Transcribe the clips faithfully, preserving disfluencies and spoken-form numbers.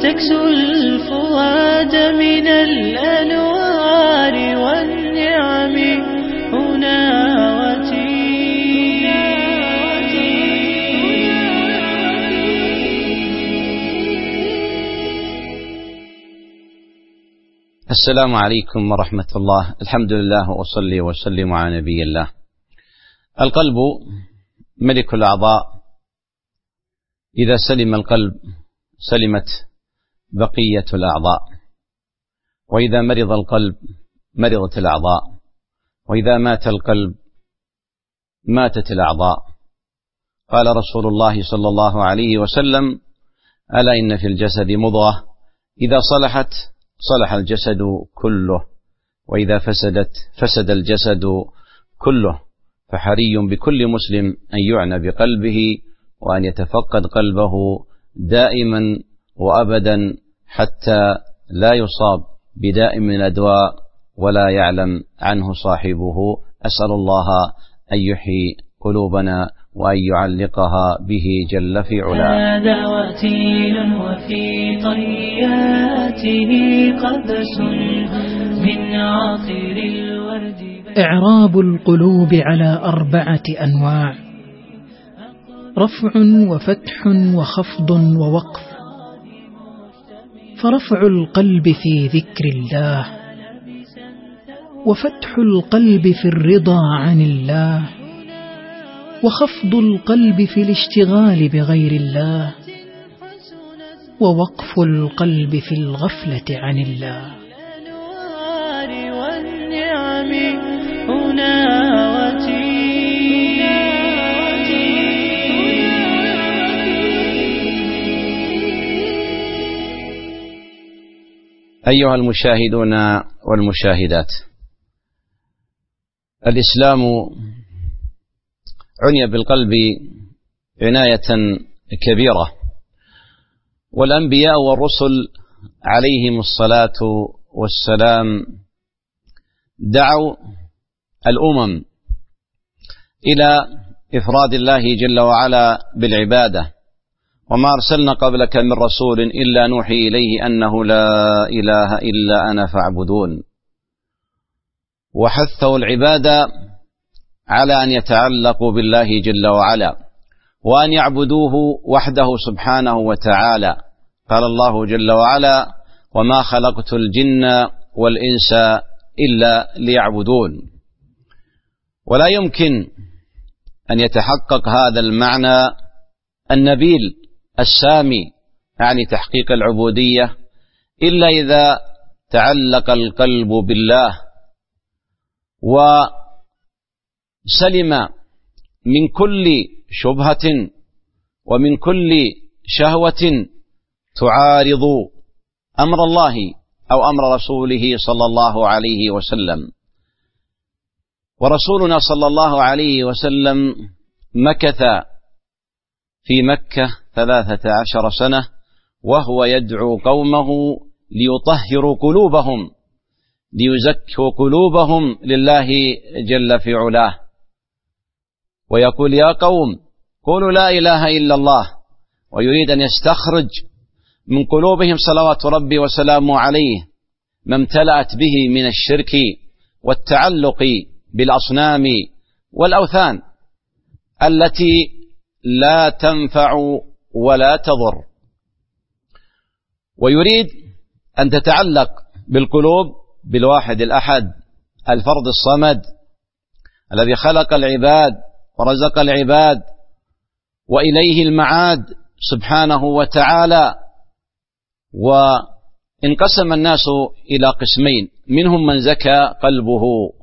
تكسو الفؤاد من الأنوار والنعم هنا وتي. السلام عليكم ورحمة الله. الحمد لله وأصلي وسلم على نبي الله. القلب ملك الأعضاء، إذا سلم القلب سلمت بقية الأعضاء، وإذا مرض القلب مرضت الأعضاء، وإذا مات القلب ماتت الأعضاء. قال رسول الله صلى الله عليه وسلم: ألا إن في الجسد مضغة إذا صلحت صلح الجسد كله، وإذا فسدت فسد الجسد كله. فحري بكل مسلم أن يعنى بقلبه وأن يتفقد قلبه دائما وأبدا حتى لا يصاب بداء من الأدواء ولا يعلم عنه صاحبه. أسأل الله أن يحيي قلوبنا وأن يعلقها به جل في علاه. هذا وتيل وفي طياته قبس من عاطر الورد. إعراب القلوب على أربعة أنواع: رفع وفتح وخفض ووقف. فرفع القلب في ذكر الله، وفتح القلب في الرضا عن الله، وخفض القلب في الاشتغال بغير الله، ووقف القلب في الغفلة عن الله. أيها المشاهدون والمشاهدات، الإسلام عني بالقلب عناية كبيرة، والأنبياء والرسل عليهم الصلاة والسلام دعوا الأمم إلى إفراد الله جل وعلا بالعبادة. وما أرسلنا قبلك من رسول إلا نوحي إليه أنه لا إله إلا أنا فاعبدون. وحثوا العبادة على أن يتعلقوا بالله جل وعلا وأن يعبدوه وحده سبحانه وتعالى. قال الله جل وعلا: وما خلقت الجن والإنس إلا ليعبدون. ولا يمكن أن يتحقق هذا المعنى النبيل السامي، يعني تحقيق العبودية، إلا إذا تعلق القلب بالله وسلم من كل شبهة ومن كل شهوة تعارض أمر الله أو أمر رسوله صلى الله عليه وسلم. ورسولنا صلى الله عليه وسلم مكث في مكة ثلاثة عشر سنة وهو يدعو قومه ليطهروا قلوبهم، ليزكوا قلوبهم لله جل في علاه، ويقول: يا قوم قولوا لا إله إلا الله. ويريد أن يستخرج من قلوبهم صلوات ربي وسلامه عليه ما امتلأت به من الشرك والتعلق بالأصنام والأوثان التي لا تنفع ولا تضر. ويريد أن تتعلق بالقلوب بالواحد الأحد الفرد الصمد الذي خلق العباد ورزق العباد وإليه المعاد سبحانه وتعالى. وانقسم الناس إلى قسمين: منهم من زكى قلبه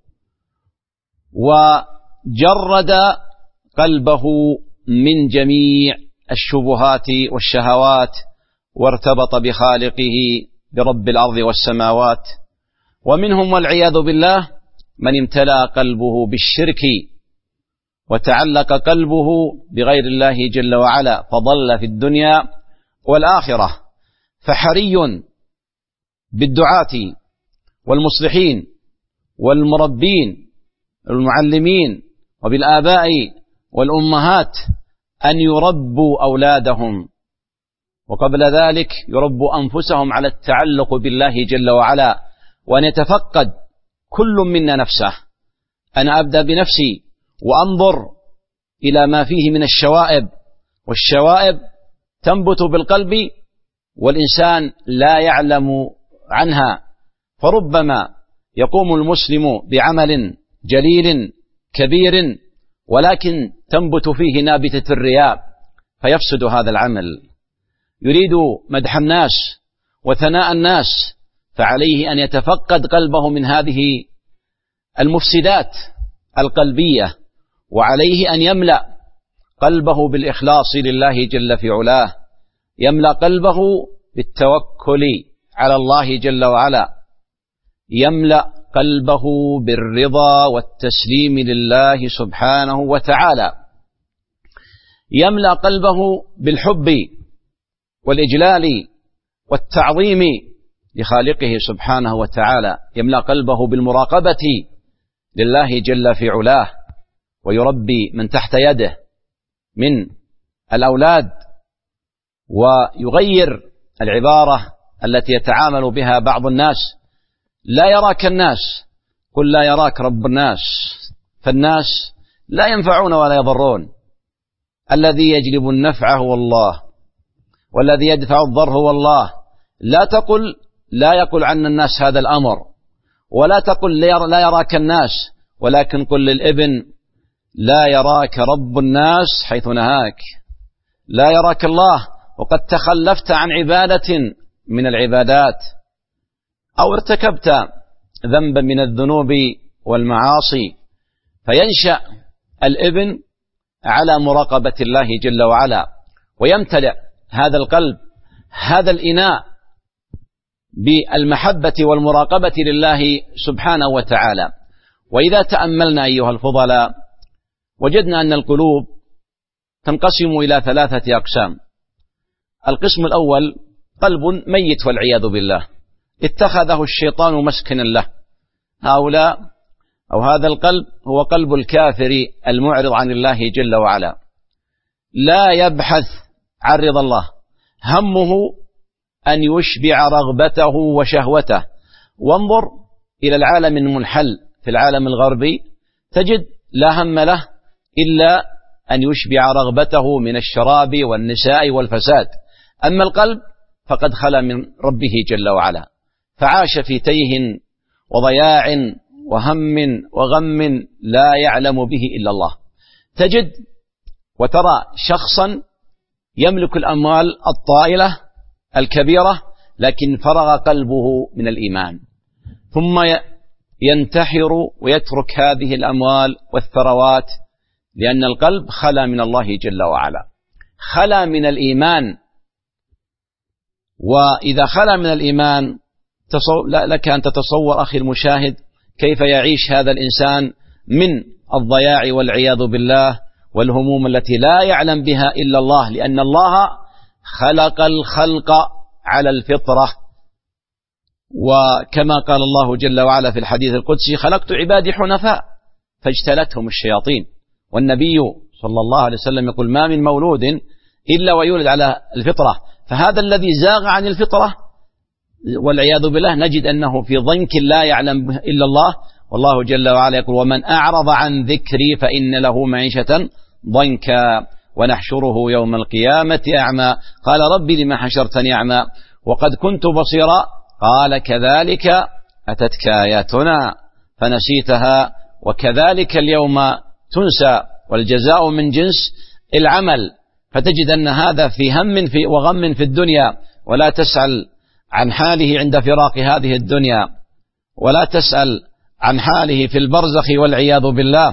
وجرد قلبه من جميع الشبهات والشهوات وارتبط بخالقه برب الأرض والسماوات، ومنهم والعياذ بالله من امتلأ قلبه بالشرك وتعلق قلبه بغير الله جل وعلا فضل في الدنيا والآخرة. فحري بالدعاة والمصلحين والمربين والمعلمين وبالآباء والأمهات أن يربوا أولادهم وقبل ذلك يربوا أنفسهم على التعلق بالله جل وعلا، وأن يتفقد كل منا نفسه. أنا أبدأ بنفسي وأنظر إلى ما فيه من الشوائب، والشوائب تنبت بالقلب والإنسان لا يعلم عنها، فربما يقوم المسلم بعمل جليل كبير ولكن تنبت فيه نابتة الرياء فيفسد هذا العمل. يريد مدح الناس وثناء الناس، فعليه أن يتفقد قلبه من هذه المفسدات القلبية، وعليه أن يملأ قلبه بالإخلاص لله جل في علاه، يملأ قلبه بالتوكل على الله جل وعلا، يملأ قلبه بالرضا والتسليم لله سبحانه وتعالى، يملأ قلبه بالحب والإجلال والتعظيم لخالقه سبحانه وتعالى، يملأ قلبه بالمراقبة لله جل في علاه، ويربي من تحت يده من الأولاد، ويغير العبارة التي يتعامل بها بعض الناس: لا يراك الناس، قل لا يراك رب الناس، فالناس لا ينفعون ولا يضرون، الذي يجلب النفع هو الله، والذي يدفع الضر هو الله. لا تقل لا يقل عن الناس هذا الأمر، ولا تقل لا يراك الناس، ولكن قل للابن: لا يراك رب الناس حيث نهاك، لا يراك الله وقد تخلفت عن عبادة من العبادات، أو ارتكبت ذنبا من الذنوب والمعاصي، فينشأ الابن على مراقبة الله جل وعلا، ويمتلئ هذا القلب هذا الإناء بالمحبة والمراقبة لله سبحانه وتعالى. وإذا تأملنا أيها الفضلاء وجدنا أن القلوب تنقسم إلى ثلاثة أقسام. القسم الأول قلب ميت والعياذ بالله، اتخذه الشيطان مسكنا له. هؤلاء أو هذا القلب هو قلب الكافر المعرض عن الله جل وعلا، لا يبحث عن رضا الله، همه أن يشبع رغبته وشهوته. وانظر إلى العالم المنحل في العالم الغربي، تجد لا هم له إلا أن يشبع رغبته من الشراب والنساء والفساد. أما القلب فقد خلا من ربه جل وعلا، فعاش في تيه وضياع وهم وغم لا يعلم به إلا الله. تجد وترى شخصا يملك الأموال الطائلة الكبيرة لكن فرغ قلبه من الإيمان، ثم ينتحر ويترك هذه الأموال والثروات لأن القلب خلا من الله جل وعلا، خلا من الإيمان. وإذا خلا من الإيمان لك أن تتصور أخي المشاهد كيف يعيش هذا الإنسان من الضياع والعياذ بالله والهموم التي لا يعلم بها إلا الله، لأن الله خلق الخلق على الفطرة، وكما قال الله جل وعلا في الحديث القدسي: خلقت عبادي حنفاء فاجتلتهم الشياطين. والنبي صلى الله عليه وسلم يقول: ما من مولود إلا ويولد على الفطرة. فهذا الذي زاغ عن الفطرة والعياذ بالله نجد أنه في ضنك لا يعلم إلا الله. والله جل وعلا يقول: ومن أعرض عن ذكري فإن له معيشة ضنكا ونحشره يوم القيامة أعمى قال ربي لما حشرتني أعمى وقد كنت بصيرا قال كذلك أتتك آياتنا فنسيتها وكذلك اليوم تنسى والجزاء من جنس العمل. فتجد أن هذا في هم في وغم في الدنيا، ولا تسأل عن حاله عند فراق هذه الدنيا، ولا تسأل عن حاله في البرزخ والعياذ بالله.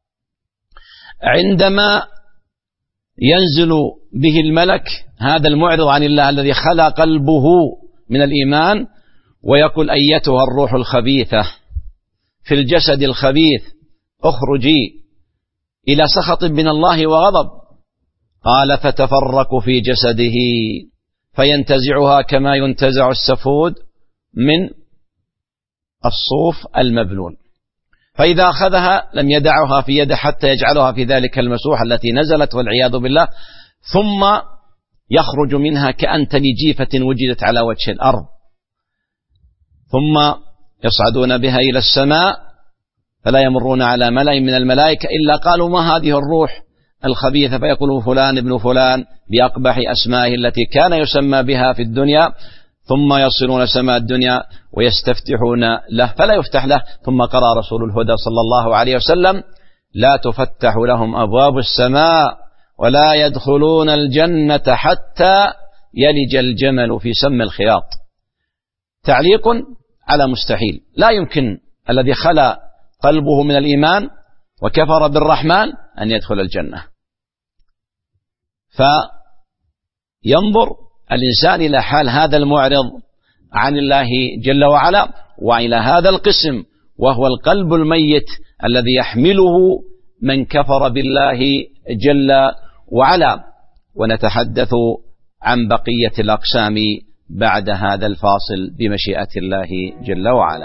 عندما ينزل به الملك هذا المعرض عن الله الذي خلى قلبه من الإيمان ويقول: أيتها الروح الخبيثة في الجسد الخبيث اخرجي إلى سخط من الله وغضب. قال: فتفرق في جسده فينتزعها كما ينتزع السفود من الصوف المبلول، فإذا أخذها لم يدعها في يده حتى يجعلها في ذلك المسوح التي نزلت والعياذ بالله، ثم يخرج منها كأنتن جيفة وجدت على وجه الأرض، ثم يصعدون بها إلى السماء فلا يمرون على ملأ من الملائكة إلا قالوا ما هذه الروح الخبيثة، فيقول فلان ابن فلان بأقبح أسمائه التي كان يسمى بها في الدنيا، ثم يصلون سماء الدنيا ويستفتحون له فلا يفتح له. ثم قرأ رسول الهدى صلى الله عليه وسلم: لا تفتح لهم أبواب السماء ولا يدخلون الجنة حتى يلج الجمل في سم الخياط. تعليق على مستحيل، لا يمكن الذي خلا قلبه من الإيمان وكفر بالرحمن أن يدخل الجنة. فينظر الإنسان إلى حال هذا المعرض عن الله جل وعلا وإلى هذا القسم وهو القلب الميت الذي يحمله من كفر بالله جل وعلا. ونتحدث عن بقية الأقسام بعد هذا الفاصل بمشيئة الله جل وعلا.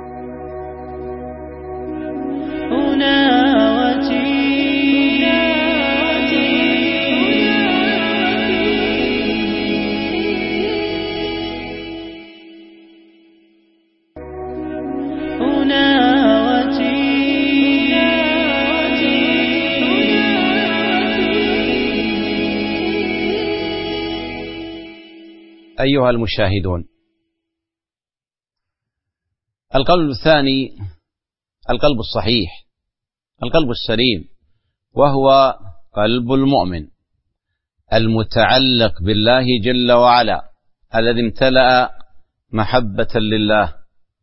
أيها المشاهدون، القلب الثاني القلب الصحيح، القلب السليم، وهو قلب المؤمن المتعلق بالله جل وعلا الذي امتلأ محبة لله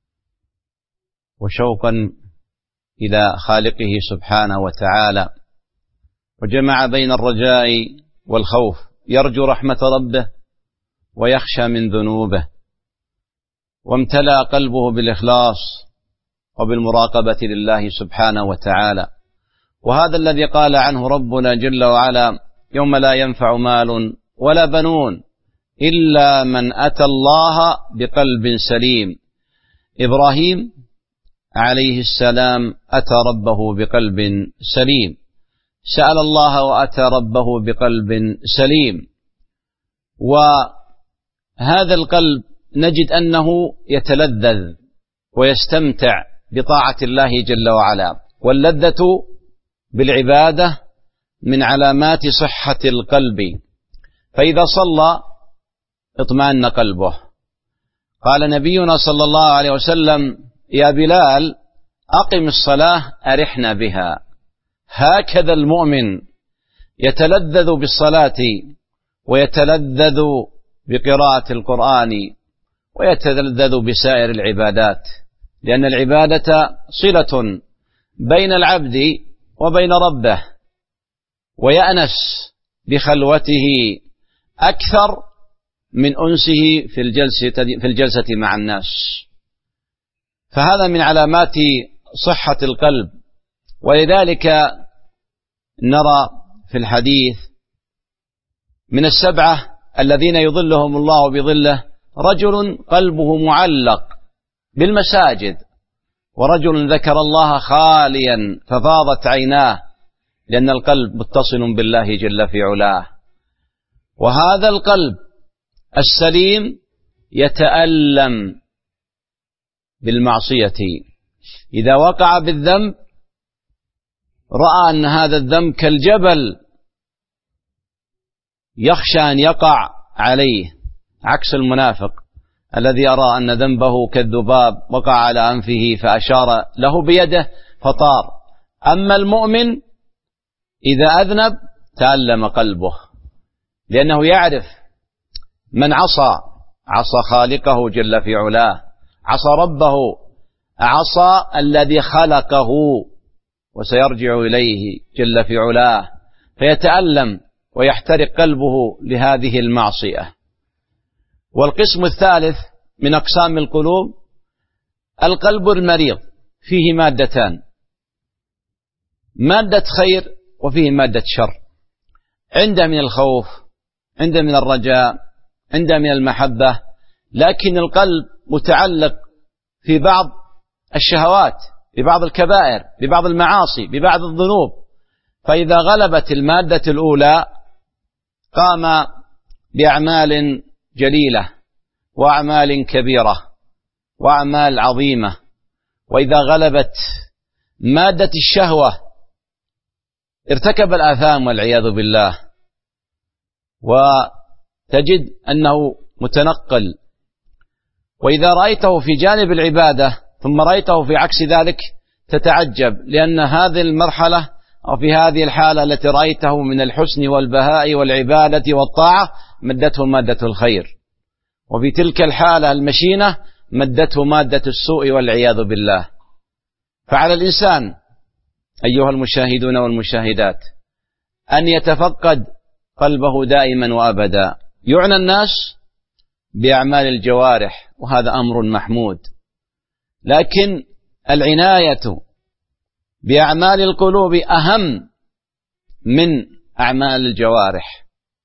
وشوقا إلى خالقه سبحانه وتعالى، وجمع بين الرجاء والخوف، يرجو رحمة ربه ويخشى من ذنوبه، وامتلأ قلبه بالإخلاص وبالمراقبة لله سبحانه وتعالى. وهذا الذي قال عنه ربنا جل وعلا: يوم لا ينفع مال ولا بنون إلا من أتى الله بقلب سليم. إبراهيم عليه السلام أتى ربه بقلب سليم، سأل الله وأتى ربه بقلب سليم. وهذا القلب نجد أنه يتلذذ ويستمتع بطاعة الله جل وعلا، واللذة بالعبادة من علامات صحة القلب. فإذا صلى اطمأن قلبه. قال نبينا صلى الله عليه وسلم: يا بلال أقم الصلاة أرحنا بها. هكذا المؤمن يتلذذ بالصلاة ويتلذذ بقراءة القرآن ويتلذذ بسائر العبادات، لأن العبادة صلة بين العبد وبين ربه، ويأنس بخلوته أكثر من أنسه في الجلسة, في الجلسة مع الناس. فهذا من علامات صحة القلب. ولذلك نرى في الحديث من السبعة الذين يظلهم الله بظله رجل قلبه معلق بالمساجد، ورجل ذكر الله خاليا ففاضت عيناه، لأن القلب متصل بالله جل في علاه. وهذا القلب السليم يتألم بالمعصية، إذا وقع بالذنب رأى أن هذا الذنب كالجبل يخشى أن يقع عليه، عكس المنافق الذي يرى أن ذنبه كالذباب وقع على أنفه فأشار له بيده فطار. أما المؤمن إذا أذنب تألم قلبه، لأنه يعرف من عصى عصى خالقه جل في علاه، عصى ربه، عصى الذي خلقه وسيرجع إليه جل في علاه، فيتألم ويحترق قلبه لهذه المعصية. والقسم الثالث من أقسام القلوب القلب المريض، فيه مادتان: مادة خير وفيه مادة شر، عنده من الخوف، عنده من الرجاء، عنده من المحبة، لكن القلب متعلق في بعض الشهوات، ببعض الكبائر، ببعض المعاصي، ببعض الذنوب. فإذا غلبت المادة الأولى قام بأعمال جليلة وأعمال كبيرة وأعمال عظيمة، وإذا غلبت مادة الشهوة ارتكب الآثام والعياذ بالله، وتجد أنه متنقل. وإذا رأيته في جانب العبادة ثم رأيته في عكس ذلك تتعجب، لأن هذه المرحلة أو في هذه الحالة التي رأيته من الحسن والبهاء والعبادة والطاعة مدته مادة الخير، وفي تلك الحالة المشينة مدته مادة السوء والعياذ بالله. فعلى الإنسان أيها المشاهدون والمشاهدات أن يتفقد قلبه دائما وأبدا. يعنى الناس بأعمال الجوارح وهذا أمر محمود، لكن العناية بأعمال القلوب أهم من أعمال الجوارح،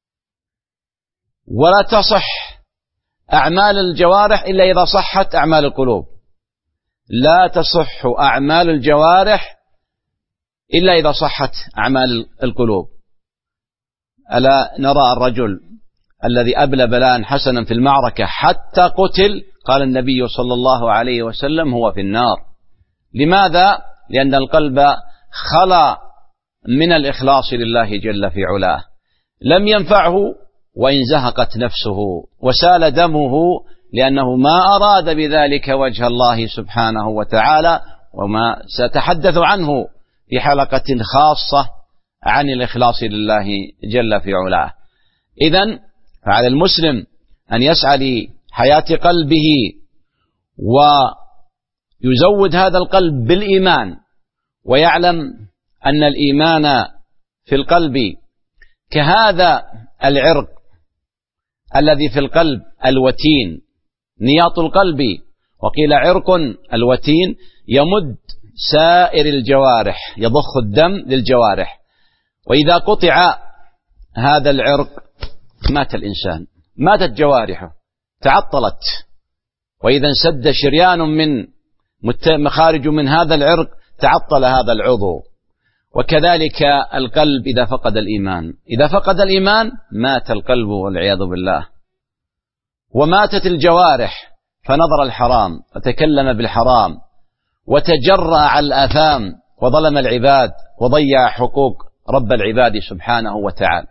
ولا تصح أعمال الجوارح إلا إذا صحت أعمال القلوب. لا تصح أعمال الجوارح إلا إذا صحت أعمال القلوب. ألا نرى الرجل الذي أبلى بلاء حسنا في المعركة حتى قتل، قال النبي صلى الله عليه وسلم هو في النار. لماذا؟ لأن القلب خلا من الإخلاص لله جل في علاه، لم ينفعه وإن زهقت نفسه وسال دمه، لأنه ما أراد بذلك وجه الله سبحانه وتعالى، وما سأتحدث عنه في حلقة خاصة عن الإخلاص لله جل في علاه. إذن فعلى المسلم أن يسعى لحياة قلبه ويزود هذا القلب بالإيمان، ويعلم أن الإيمان في القلب كهذا العرق الذي في القلب الوتين، نياط القلب، وقيل عرق الوتين يمد سائر الجوارح، يضخ الدم للجوارح، وإذا قطع هذا العرق مات الإنسان، ماتت جوارحه، تعطلت. وإذا انسد شريان من مخارج من هذا العرق تعطل هذا العضو. وكذلك القلب إذا فقد الإيمان، إذا فقد الإيمان مات القلب والعياذ بالله، وماتت الجوارح، فنظر الحرام وتكلم بالحرام وتجرأ على الآثام وظلم العباد وضيع حقوق رب العباد سبحانه وتعالى.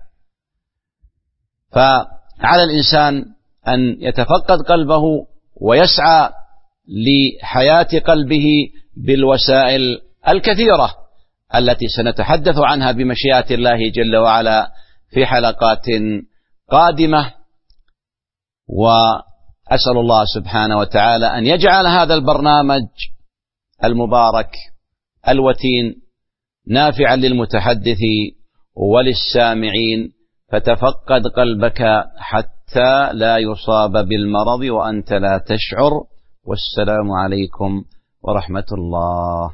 فعلى الإنسان أن يتفقد قلبه ويسعى لحياة قلبه بالوسائل الكثيرة التي سنتحدث عنها بمشيئة الله جل وعلا في حلقات قادمة. وأسأل الله سبحانه وتعالى أن يجعل هذا البرنامج المبارك الوتين نافعا للمتحدث وللسامعين، فتفقد قلبك حتى لا يصاب بالمرض وأنت لا تشعر. والسلام عليكم ورحمة الله.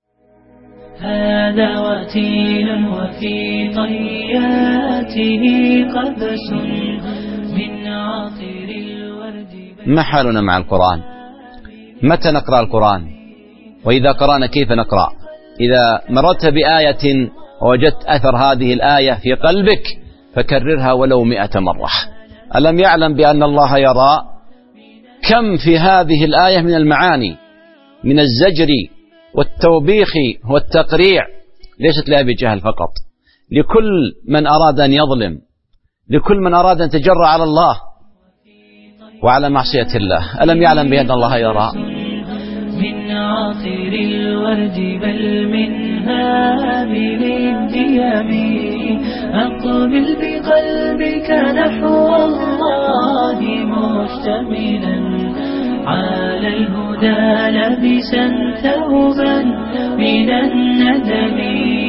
هذا وتين وفي طياته قبس من عطر الورد. ما حالنا مع القرآن؟ متى نقرأ القرآن؟ وإذا قرأنا كيف نقرأ؟ إذا مررت بآية ووجدت أثر هذه الآية في قلبك فكررها ولو مئة مرة. ألم يعلم بأن الله يرى؟ كم في هذه الآية من المعاني، من الزجر والتوبيخ والتقريع، ليست لأبي جهل فقط، لكل من أراد أن يظلم، لكل من أراد أن يتجرأ على الله وعلى معصية الله. ألم يعلم بأن الله يرى؟ من عطر الورد بل من هابل الديم، أقبل بقلبك نحو الله مشتملا على الهدى لابسا ثوبا من الندم.